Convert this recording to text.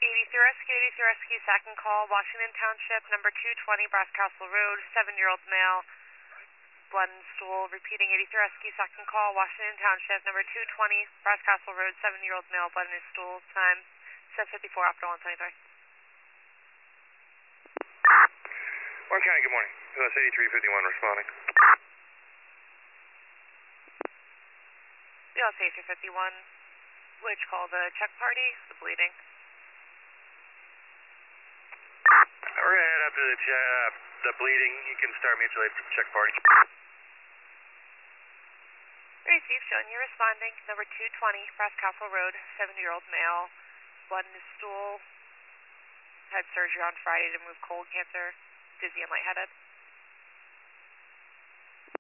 83 Rescue, second call, Washington Township, number 220, Brass Castle Road, 7-year-old male, blood and stool. Repeating, 83 Rescue, second call, Washington Township, number 220, Brass Castle Road, 7-year-old male, blood in his stool. Time 7:54 after 123. Orange County, good morning. US 8351 responding. US 8351, which call the check party, the bleeding. We're going to head up to the bleeding. You can start mutual aid for the check party. Received, showing you responding. Number 220, Brass Castle Road, 7-year-old male, blood in his stool. Had surgery on Friday to remove colon cancer, dizzy and lightheaded.